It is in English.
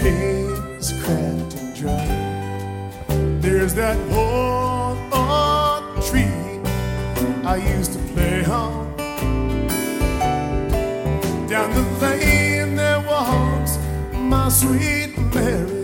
days cracked and dry. There's that old tree I used to play on. Down the lane there walks my sweet Mary.